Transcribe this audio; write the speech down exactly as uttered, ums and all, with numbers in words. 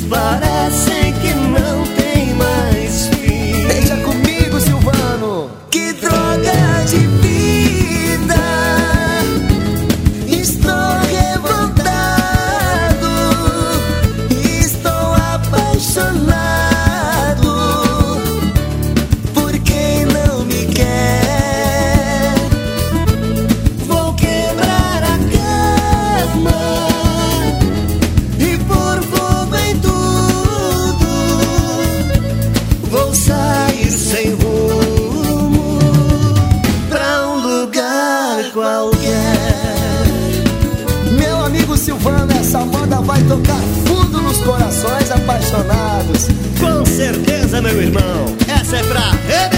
parecem que não tem mais fim. Deixa comigo, Silvano. Que droga de vida, estou revoltado, estou apaixonado por quem não me quer. Vou quebrar a cama e por fogo em tudo, vou sair sem rumo pra um lugar qualquer. Meu amigo Silvano, essa moda vai tocar fundo nos corações apaixonados. Com certeza, meu irmão, essa é pra